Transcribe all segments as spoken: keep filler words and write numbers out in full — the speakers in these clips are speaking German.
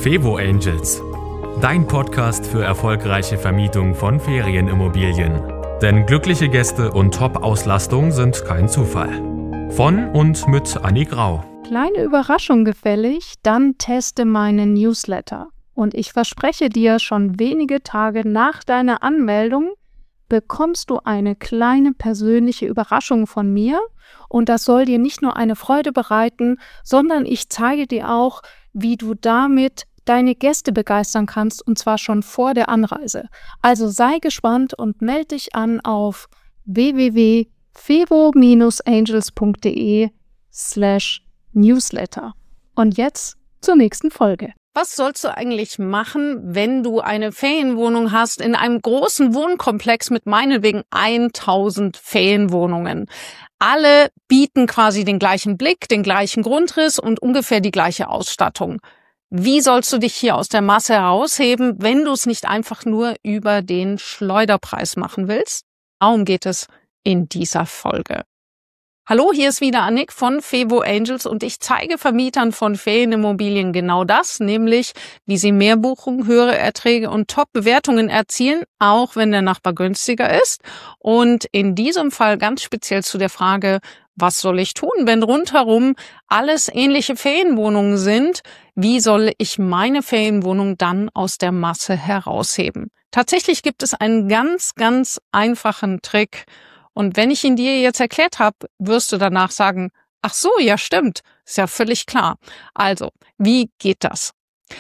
Fevo Angels, dein Podcast für erfolgreiche Vermietung von Ferienimmobilien. Denn glückliche Gäste und Top-Auslastung sind kein Zufall. Von und mit Anni Grau. Kleine Überraschung gefällig, dann teste meinen Newsletter. Und ich verspreche dir, schon wenige Tage nach deiner Anmeldung bekommst du eine kleine persönliche Überraschung von mir. Und das soll dir nicht nur eine Freude bereiten, sondern ich zeige dir auch, wie du damit deine Gäste begeistern kannst, und zwar schon vor der Anreise. Also sei gespannt und melde dich an auf w w w punkt fevo angels punkt de slash newsletter. Und jetzt zur nächsten Folge. Was sollst du eigentlich machen, wenn du eine Ferienwohnung hast in einem großen Wohnkomplex mit meinetwegen tausend Ferienwohnungen? Alle bieten quasi den gleichen Blick, den gleichen Grundriss und ungefähr die gleiche Ausstattung. Wie sollst du dich hier aus der Masse herausheben, wenn du es nicht einfach nur über den Schleuderpreis machen willst? Darum geht es in dieser Folge. Hallo, hier ist wieder Annick von Fevo Angels und ich zeige Vermietern von Ferienimmobilien genau das, nämlich wie sie mehr Buchungen, höhere Erträge und Top-Bewertungen erzielen, auch wenn der Nachbar günstiger ist. Und in diesem Fall ganz speziell zu der Frage, was soll ich tun, wenn rundherum alles ähnliche Ferienwohnungen sind? Wie soll ich meine Ferienwohnung dann aus der Masse herausheben? Tatsächlich gibt es einen ganz, ganz einfachen Trick. Und wenn ich ihn dir jetzt erklärt habe, wirst du danach sagen, ach so, ja stimmt, ist ja völlig klar. Also, wie geht das?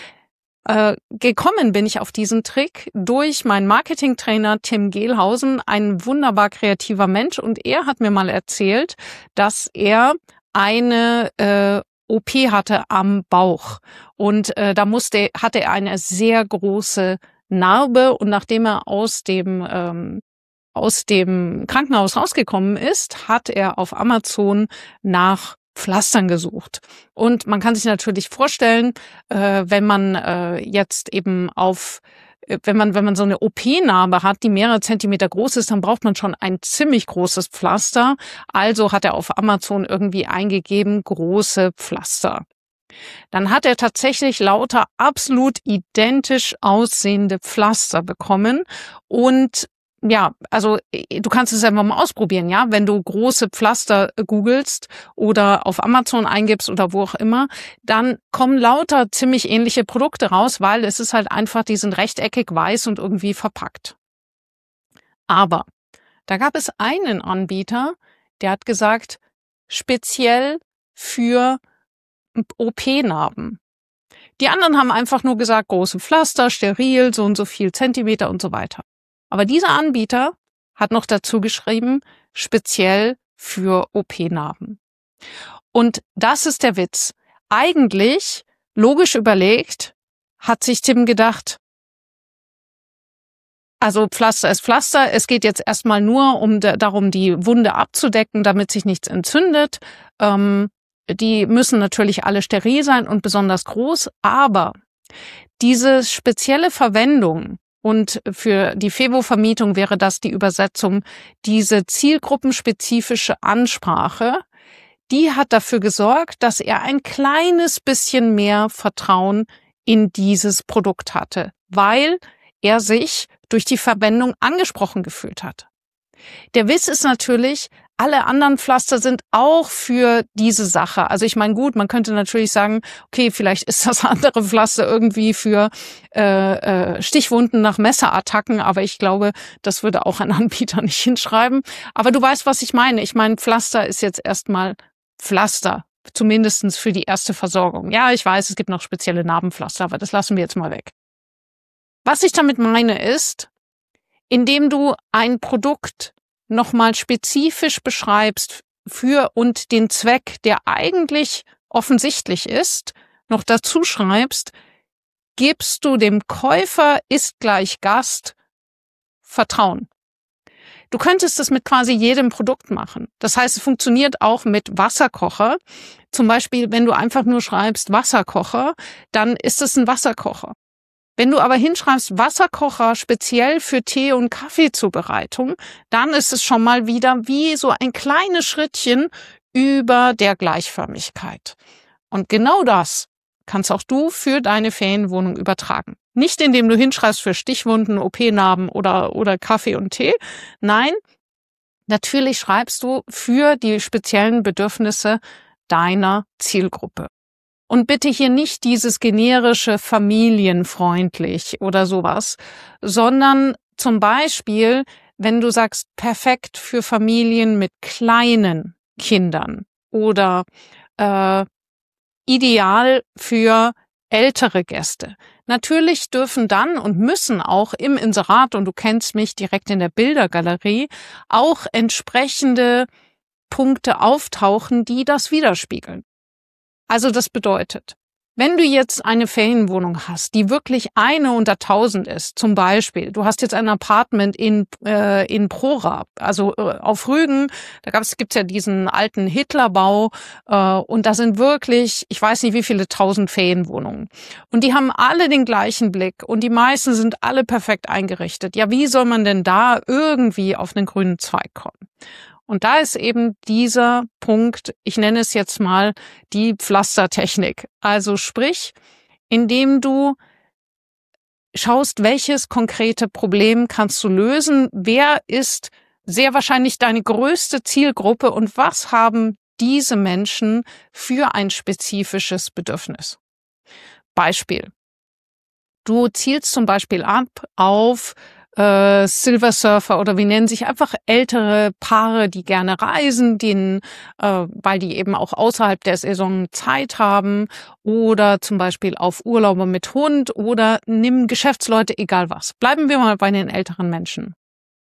Äh, gekommen bin ich auf diesen Trick durch meinen Marketingtrainer Tim Gehlhausen, ein wunderbar kreativer Mensch. Und er hat mir mal erzählt, dass er eine äh, O P hatte am Bauch. Und äh, da musste, hatte er eine sehr große Narbe. Und nachdem er aus dem ähm, aus dem Krankenhaus rausgekommen ist, hat er auf Amazon nach Pflastern gesucht. Und man kann sich natürlich vorstellen, äh, wenn man äh, jetzt eben auf, wenn man wenn man so eine O P-Narbe hat, die mehrere Zentimeter groß ist, dann braucht man schon ein ziemlich großes Pflaster. Also hat er auf Amazon irgendwie eingegeben, große Pflaster. Dann hat er tatsächlich lauter absolut identisch aussehende Pflaster bekommen und ja, also du kannst es einfach mal ausprobieren, ja, wenn du große Pflaster googelst oder auf Amazon eingibst oder wo auch immer, dann kommen lauter ziemlich ähnliche Produkte raus, weil es ist halt einfach, die sind rechteckig weiß und irgendwie verpackt. Aber da gab es einen Anbieter, der hat gesagt, speziell für O P-Narben. Die anderen haben einfach nur gesagt, große Pflaster, steril, so und so viel Zentimeter und so weiter. Aber dieser Anbieter hat noch dazu geschrieben, speziell für O P-Narben. Und das ist der Witz. Eigentlich, logisch überlegt, hat sich Tim gedacht, also Pflaster ist Pflaster, es geht jetzt erstmal nur um darum, die Wunde abzudecken, damit sich nichts entzündet. Ähm, die müssen natürlich alle steril sein und besonders groß, aber diese spezielle Verwendung, und für die Fevo-Vermietung wäre das die Übersetzung, diese zielgruppenspezifische Ansprache, die hat dafür gesorgt, dass er ein kleines bisschen mehr Vertrauen in dieses Produkt hatte, weil er sich durch die Verwendung angesprochen gefühlt hat. Der Witz ist natürlich, alle anderen Pflaster sind auch für diese Sache. Also ich meine, gut, man könnte natürlich sagen, okay, vielleicht ist das andere Pflaster irgendwie für äh, äh, Stichwunden nach Messerattacken, aber ich glaube, das würde auch ein Anbieter nicht hinschreiben. Aber du weißt, was ich meine. Ich meine, Pflaster ist jetzt erstmal Pflaster, zumindestens für die erste Versorgung. Ja, ich weiß, es gibt noch spezielle Narbenpflaster, aber das lassen wir jetzt mal weg. Was ich damit meine ist, indem du ein Produkt nochmal spezifisch beschreibst für und den Zweck, der eigentlich offensichtlich ist, noch dazu schreibst, gibst du dem Käufer ist gleich Gast Vertrauen. Du könntest es mit quasi jedem Produkt machen. Das heißt, es funktioniert auch mit Wasserkocher. Zum Beispiel, wenn du einfach nur schreibst Wasserkocher, dann ist es ein Wasserkocher. Wenn du aber hinschreibst Wasserkocher speziell für Tee- und Kaffeezubereitung, dann ist es schon mal wieder wie so ein kleines Schrittchen über der Gleichförmigkeit. Und genau das kannst auch du für deine Ferienwohnung übertragen. Nicht indem du hinschreibst für Stichwunden, O P-Narben oder, oder Kaffee und Tee. Nein, natürlich schreibst du für die speziellen Bedürfnisse deiner Zielgruppe. Und bitte hier nicht dieses generische familienfreundlich oder sowas, sondern zum Beispiel, wenn du sagst, perfekt für Familien mit kleinen Kindern oder äh, ideal für ältere Gäste. Natürlich dürfen dann und müssen auch im Inserat, und du kennst mich direkt in der Bildergalerie, auch entsprechende Punkte auftauchen, die das widerspiegeln. Also das bedeutet, wenn du jetzt eine Ferienwohnung hast, die wirklich eine unter tausend ist, zum Beispiel, du hast jetzt ein Apartment in äh, in Prora, also äh, auf Rügen, da gab's, gibt's ja diesen alten Hitlerbau äh, und da sind wirklich, ich weiß nicht wie viele tausend Ferienwohnungen und die haben alle den gleichen Blick und die meisten sind alle perfekt eingerichtet. Ja, wie soll man denn da irgendwie auf einen grünen Zweig kommen? Und da ist eben dieser Punkt, ich nenne es jetzt mal die Pflastertechnik. Also sprich, indem du schaust, welches konkrete Problem kannst du lösen, wer ist sehr wahrscheinlich deine größte Zielgruppe und was haben diese Menschen für ein spezifisches Bedürfnis. Beispiel. Du zielst zum Beispiel ab auf Äh, Silver Surfer oder wie nennen sich einfach ältere Paare, die gerne reisen, denen, äh, weil die eben auch außerhalb der Saison Zeit haben oder zum Beispiel auf Urlauber mit Hund oder nimm Geschäftsleute, egal was. Bleiben wir mal bei den älteren Menschen.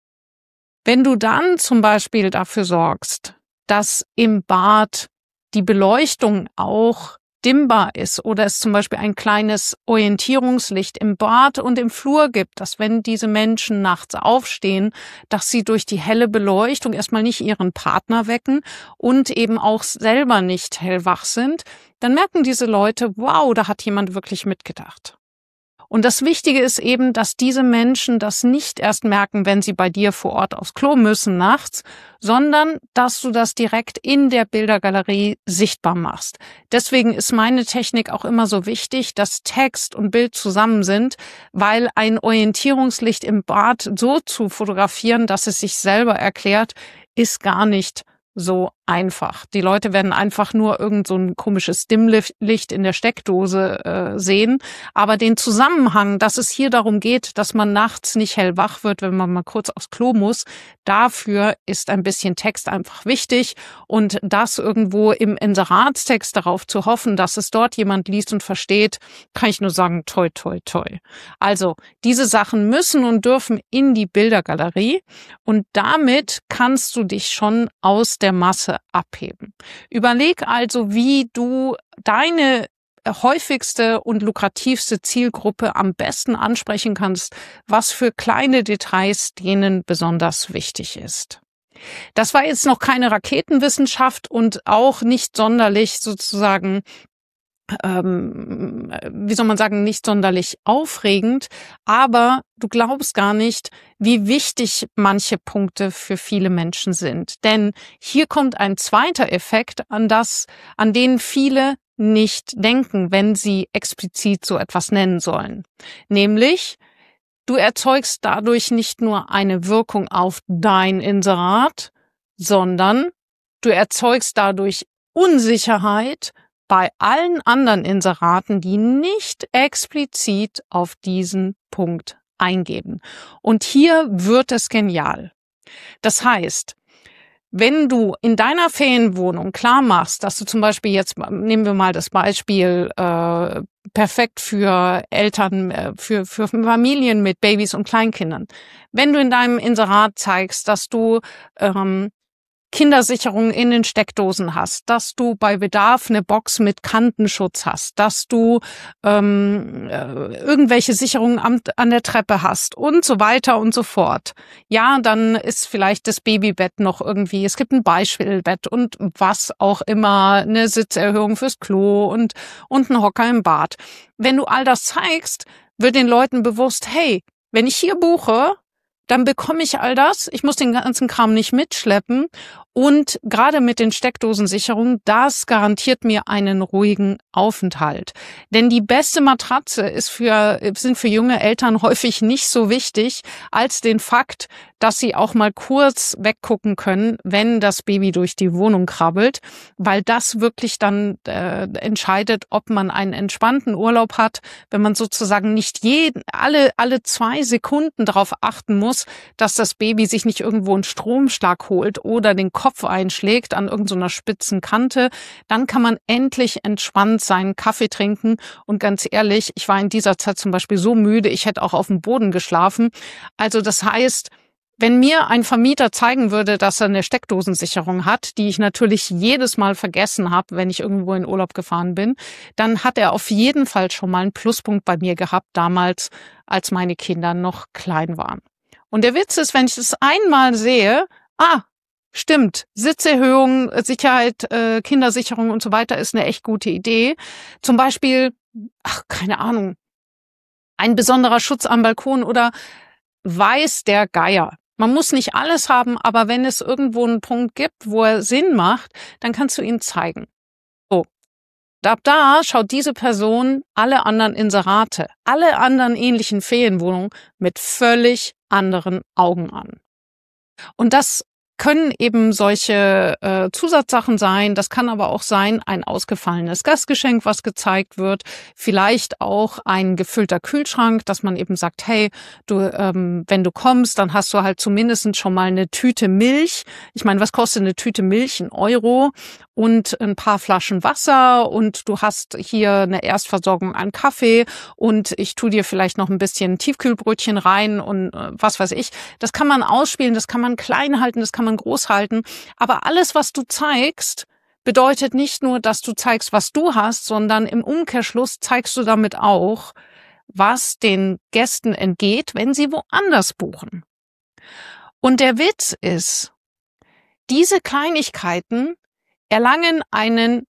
Wenn du dann zum Beispiel dafür sorgst, dass im Bad die Beleuchtung auch dimmbar ist oder es zum Beispiel ein kleines Orientierungslicht im Bad und im Flur gibt, dass wenn diese Menschen nachts aufstehen, dass sie durch die helle Beleuchtung erstmal nicht ihren Partner wecken und eben auch selber nicht hellwach sind, dann merken diese Leute, wow, da hat jemand wirklich mitgedacht. Und das Wichtige ist eben, dass diese Menschen das nicht erst merken, wenn sie bei dir vor Ort aufs Klo müssen nachts, sondern dass du das direkt in der Bildergalerie sichtbar machst. Deswegen ist meine Technik auch immer so wichtig, dass Text und Bild zusammen sind, weil ein Orientierungslicht im Bad so zu fotografieren, dass es sich selber erklärt, ist gar nicht so einfach. Die Leute werden einfach nur irgend so ein komisches Dimmlicht in der Steckdose äh, sehen. Aber den Zusammenhang, dass es hier darum geht, dass man nachts nicht hellwach wird, wenn man mal kurz aufs Klo muss, dafür ist ein bisschen Text einfach wichtig. Und das irgendwo im Inseratstext darauf zu hoffen, dass es dort jemand liest und versteht, kann ich nur sagen, toi, toi, toi. Also diese Sachen müssen und dürfen in die Bildergalerie und damit kannst du dich schon aus der Masse abheben. Überleg also, wie du deine häufigste und lukrativste Zielgruppe am besten ansprechen kannst, was für kleine Details denen besonders wichtig ist. Das war jetzt noch keine Raketenwissenschaft und auch nicht sonderlich sozusagen Ähm, wie soll man sagen, nicht sonderlich aufregend, aber du glaubst gar nicht, wie wichtig manche Punkte für viele Menschen sind. Denn hier kommt ein zweiter Effekt, an das, an den viele nicht denken, wenn sie explizit so etwas nennen sollen. Nämlich, du erzeugst dadurch nicht nur eine Wirkung auf dein Inserat, sondern du erzeugst dadurch Unsicherheit bei allen anderen Inseraten, die nicht explizit auf diesen Punkt eingeben. Und hier wird es genial. Das heißt, wenn du in deiner Ferienwohnung klar machst, dass du zum Beispiel jetzt, nehmen wir mal das Beispiel, äh, perfekt für Eltern, äh, für, für Familien mit Babys und Kleinkindern. Wenn du in deinem Inserat zeigst, dass du ähm, Kindersicherung in den Steckdosen hast, dass du bei Bedarf eine Box mit Kantenschutz hast, dass du ähm, äh, irgendwelche Sicherungen am, an der Treppe hast und so weiter und so fort. Ja, dann ist vielleicht das Babybett noch irgendwie, es gibt ein Beispielbett und was auch immer, eine Sitzerhöhung fürs Klo und, und ein Hocker im Bad. Wenn du all das zeigst, wird den Leuten bewusst, hey, wenn ich hier buche, dann bekomme ich all das. Ich muss den ganzen Kram nicht mitschleppen Und gerade mit den Steckdosensicherungen, das garantiert mir einen ruhigen Aufenthalt. Denn die beste Matratze ist für, sind für junge Eltern häufig nicht so wichtig als den Fakt, dass sie auch mal kurz weggucken können, wenn das Baby durch die Wohnung krabbelt, weil das wirklich dann äh, entscheidet, ob man einen entspannten Urlaub hat, wenn man sozusagen nicht jeden, alle, alle zwei Sekunden darauf achten muss, dass das Baby sich nicht irgendwo einen Stromschlag holt oder den Kopf einschlägt an irgendeiner spitzen Kante. Dann kann man endlich entspannt seinen Kaffee trinken. Und ganz ehrlich, ich war in dieser Zeit zum Beispiel so müde, ich hätte auch auf dem Boden geschlafen. Also das heißt, wenn mir ein Vermieter zeigen würde, dass er eine Steckdosensicherung hat, die ich natürlich jedes Mal vergessen habe, wenn ich irgendwo in Urlaub gefahren bin, dann hat er auf jeden Fall schon mal einen Pluspunkt bei mir gehabt, damals, als meine Kinder noch klein waren. Und der Witz ist, wenn ich das einmal sehe, ah, stimmt, Sitzerhöhung, Sicherheit, äh, Kindersicherung und so weiter ist eine echt gute Idee. Zum Beispiel, ach, keine Ahnung, ein besonderer Schutz am Balkon oder weiß der Geier. Man muss nicht alles haben, aber wenn es irgendwo einen Punkt gibt, wo er Sinn macht, dann kannst du ihm zeigen. So. Ab da schaut diese Person alle anderen Inserate, alle anderen ähnlichen Ferienwohnungen mit völlig anderen Augen an. Und das können eben solche äh, Zusatzsachen sein. Das kann aber auch sein, ein ausgefallenes Gastgeschenk, was gezeigt wird. Vielleicht auch ein gefüllter Kühlschrank, dass man eben sagt, hey, du, ähm, wenn du kommst, dann hast du halt zumindest schon mal eine Tüte Milch. Ich meine, was kostet eine Tüte Milch? Ein Euro und ein paar Flaschen Wasser und du hast hier eine Erstversorgung an Kaffee und ich tue dir vielleicht noch ein bisschen Tiefkühlbrötchen rein und äh, was weiß ich. Das kann man ausspielen, das kann man klein halten, das kann man groß halten. Aber alles, was du zeigst, bedeutet nicht nur, dass du zeigst, was du hast, sondern im Umkehrschluss zeigst du damit auch, was den Gästen entgeht, wenn sie woanders buchen. Und der Witz ist, diese Kleinigkeiten erlangen einen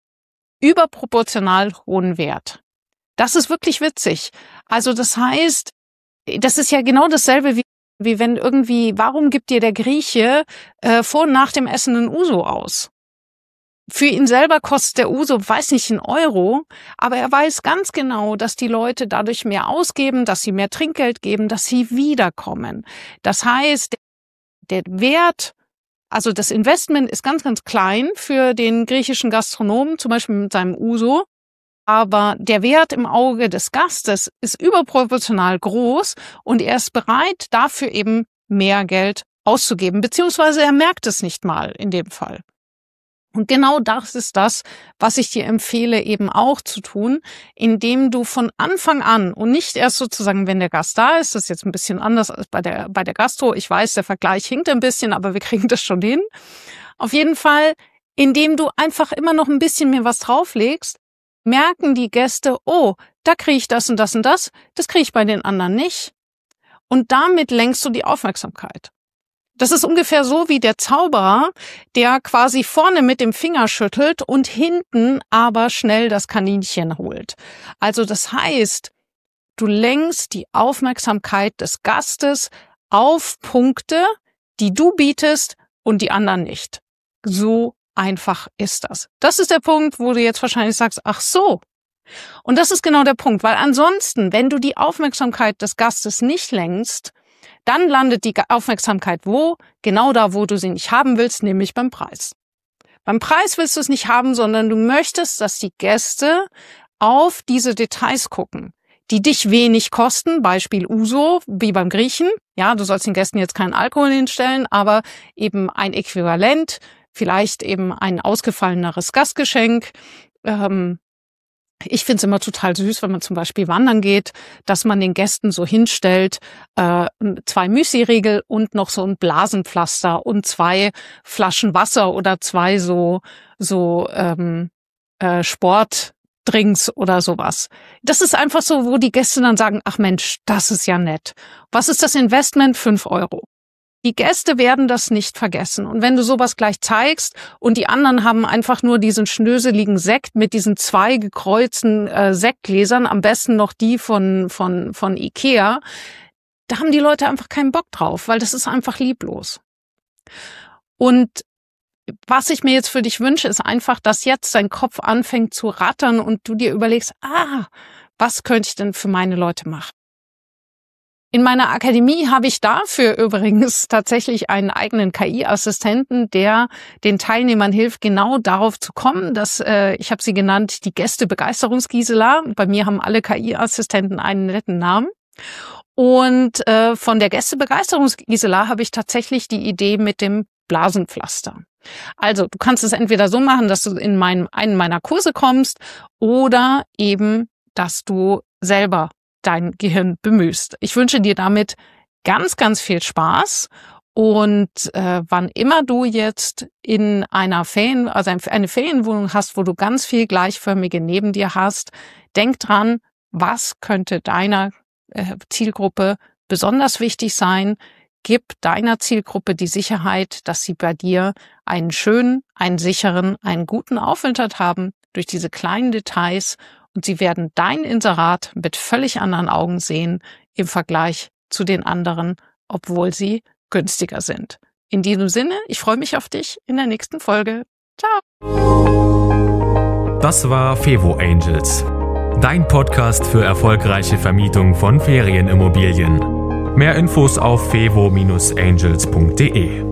überproportional hohen Wert. Das ist wirklich witzig. Also das heißt, das ist ja genau dasselbe wie, wie wenn irgendwie, warum gibt dir der Grieche äh, vor und nach dem Essen einen Uso aus? Für ihn selber kostet der Uso, weiß nicht, einen Euro, aber er weiß ganz genau, dass die Leute dadurch mehr ausgeben, dass sie mehr Trinkgeld geben, dass sie wiederkommen. Das heißt, der Wert, also das Investment ist ganz, ganz klein für den griechischen Gastronomen, zum Beispiel mit seinem Uso. Aber der Wert im Auge des Gastes ist überproportional groß und er ist bereit, dafür eben mehr Geld auszugeben. Beziehungsweise er merkt es nicht mal in dem Fall. Und genau das ist das, was ich dir empfehle, eben auch zu tun, indem du von Anfang an und nicht erst sozusagen, wenn der Gast da ist, das ist jetzt ein bisschen anders als bei der, bei der Gastro. Ich weiß, der Vergleich hinkt ein bisschen, aber wir kriegen das schon hin. Auf jeden Fall, indem du einfach immer noch ein bisschen mehr was drauflegst, merken die Gäste, oh, da kriege ich das und das und das, das kriege ich bei den anderen nicht. Und damit lenkst du die Aufmerksamkeit. Das ist ungefähr so wie der Zauberer, der quasi vorne mit dem Finger schüttelt und hinten aber schnell das Kaninchen holt. Also das heißt, du lenkst die Aufmerksamkeit des Gastes auf Punkte, die du bietest und die anderen nicht. So einfach ist das. Das ist der Punkt, wo du jetzt wahrscheinlich sagst, ach so. Und das ist genau der Punkt, weil ansonsten, wenn du die Aufmerksamkeit des Gastes nicht lenkst, dann landet die Aufmerksamkeit wo? Genau da, wo du sie nicht haben willst, nämlich beim Preis. Beim Preis willst du es nicht haben, sondern du möchtest, dass die Gäste auf diese Details gucken, die dich wenig kosten, Beispiel Uso, wie beim Griechen. Ja, du sollst den Gästen jetzt keinen Alkohol hinstellen, aber eben ein Äquivalent, vielleicht eben ein ausgefalleneres Gastgeschenk. Ähm, Ich finde es immer total süß, wenn man zum Beispiel wandern geht, dass man den Gästen so hinstellt, äh, zwei Müsli-Riegel und noch so ein Blasenpflaster und zwei Flaschen Wasser oder zwei so so ähm, äh, Sportdrinks oder sowas. Das ist einfach so, wo die Gäste dann sagen, ach Mensch, das ist ja nett. Was ist das Investment? Fünf Euro. Die Gäste werden das nicht vergessen. Und wenn du sowas gleich zeigst und die anderen haben einfach nur diesen schnöseligen Sekt mit diesen zwei gekreuzten äh, Sektgläsern, am besten noch die von von von Ikea, da haben die Leute einfach keinen Bock drauf, weil das ist einfach lieblos. Und was ich mir jetzt für dich wünsche, ist einfach, dass jetzt dein Kopf anfängt zu rattern und du dir überlegst, ah, was könnte ich denn für meine Leute machen? In meiner Akademie habe ich dafür übrigens tatsächlich einen eigenen K I-Assistenten, der den Teilnehmern hilft, genau darauf zu kommen. Dass, äh, ich habe sie genannt, die Gäste-Begeisterungs-Gisela. Bei mir haben alle K I-Assistenten einen netten Namen. Und äh, von der Gäste-Begeisterungs-Gisela habe ich tatsächlich die Idee mit dem Blasenpflaster. Also du kannst es entweder so machen, dass du in meinem, einen meiner Kurse kommst oder eben, dass du selber dein Gehirn bemühst. Ich wünsche dir damit ganz, ganz viel Spaß und äh, wann immer du jetzt in einer Ferien, also eine Ferienwohnung hast, wo du ganz viel Gleichförmige neben dir hast, denk dran, was könnte deiner äh, Zielgruppe besonders wichtig sein? Gib deiner Zielgruppe die Sicherheit, dass sie bei dir einen schönen, einen sicheren, einen guten Aufenthalt haben durch diese kleinen Details. Und sie werden dein Inserat mit völlig anderen Augen sehen im Vergleich zu den anderen, obwohl sie günstiger sind. In diesem Sinne, ich freue mich auf dich in der nächsten Folge. Ciao! Das war Fevo Angels, dein Podcast für erfolgreiche Vermietung von Ferienimmobilien. Mehr Infos auf fevo Bindestrich angels Punkt de.